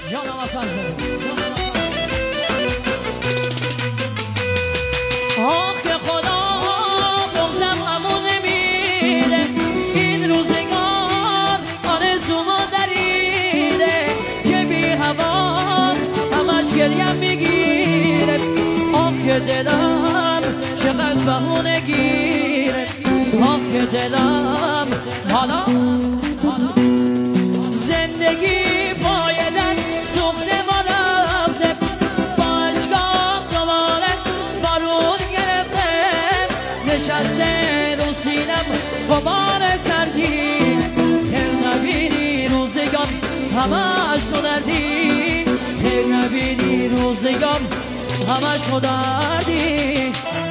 جانم حسن آخ که خدا بغزم همون نمیره این روزگار آرزومو دریده چه بی هوا همش گریم میگیره آخ که دلم چقدر بهونه گیره آخ که دلم حالا زندگی پایدن سخته ما رفته با اشکام دوباره بارون گرفته نشسته رو سینم غبار سردی خیر نبینی روزگار همش تو دردی خیر نبینی روزگار همش تو دردی